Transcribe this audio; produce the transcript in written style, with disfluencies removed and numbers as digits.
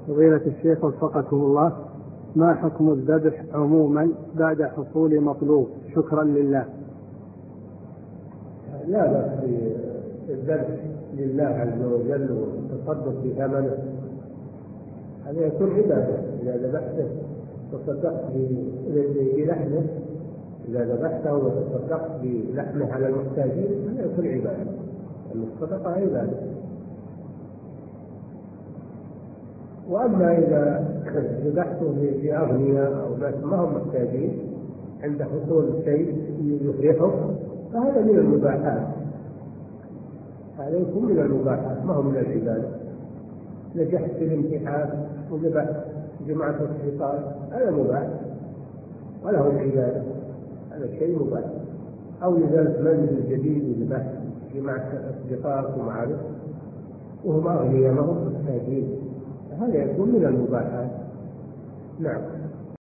فضيلة الشيخ وفقكم الله، ما حكم الذبح عموما بعد حصول مطلوب شكرا لله؟ لا بأس بالذبح لله عز وجل والتصدق بثمنه، هذا يكون عبادة. إذا ذبحته تصدقت بلحمه، إذا ذبحته وتصدقت بلحمه على المحتاجين هذا يكون عبادة، الصدقة عبادة. وأما إذا ذبحته لأغنياء أو ناس ما هم محتاجين عند حصول شيء يفرحهم فهذا من المباحات، هذا يكون من المباحات ما هو من العبادة. نجحت في الامتحان وذبحت جمعة الشيطان هذا مباح وله العبادة، هذا شيء مباح. أو نزلت منزل جديد وذبحت جمعة أصدقاء ومعارف وهم أغنياء ما هم محتاجين، هذا يكون من المباحات. نعم.